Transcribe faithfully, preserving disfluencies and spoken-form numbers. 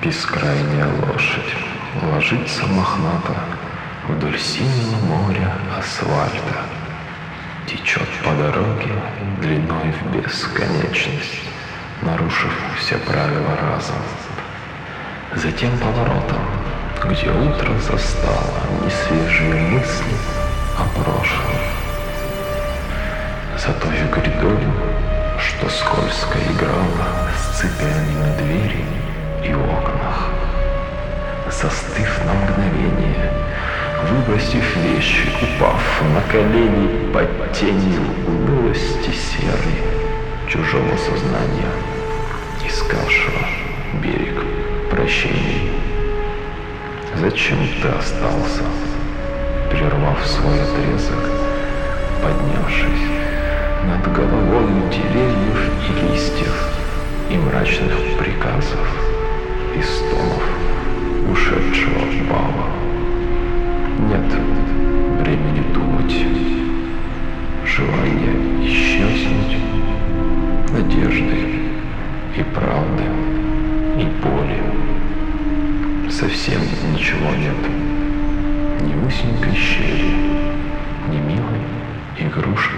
бескрайняя лошадь ложится мохната вдоль синего моря асфальта, течет по дороге длиной в бесконечность, нарушив все правила разом. Затем поворотом, где утро застало несвежие мысли о прошлом, за той грядою, что скользко играла с цепями на двери и окнах. Застыв на мгновение, выбросив вещи, упав на колени под тенью унылости серой чужого сознания, искавшего берег прощения. Зачем ты остался, прервав свой отрезок, поднявшись над головой деревьев и листьев, и мрачных приказов, и стонов ушедшего бала? Нет времени думать, желание исчезнуть, надежды и правды, и боли. Совсем ничего нет, ни узенькой щели, ни милой игрушки